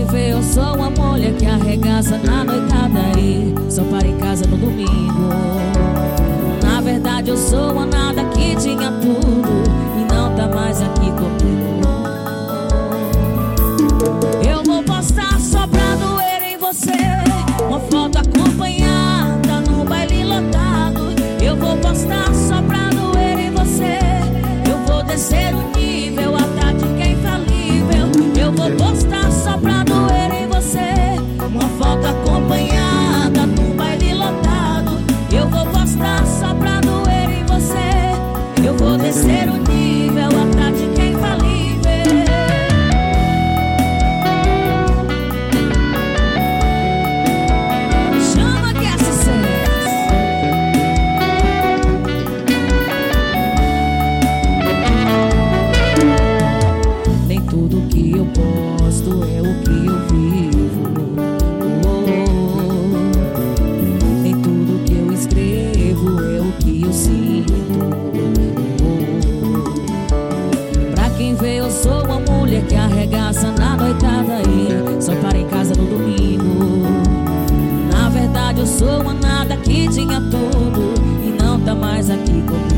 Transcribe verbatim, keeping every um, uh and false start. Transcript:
vê, eu sou uma mulher que arregaça na noitada e só para em casa no domingo. Na verdade eu sou uma nada que tinha tudo e não tá mais aqui comigo. Eu vou postar só pra doer em você, uma foto acompanhada no baile lotado. Eu vou postar só pra doer em você, eu vou descer o nível, a tática é infalível. Eu vou postar só pra doer em você, uma foto acompanhada no baile lotado. Eu vou postar só pra doer em você, eu vou descer o nível, a tática é infalível. Chama que é sucesso. Nem tudo que eu posto é o que eu vivo. Oh, nem tudo que eu escrevo é o que eu sinto. Oh, pra quem vê, eu sou uma mulher que arregaça na noitada e só para em casa no domingo. Na verdade eu sou uma nada que tinha tudo e não tá mais aqui comigo.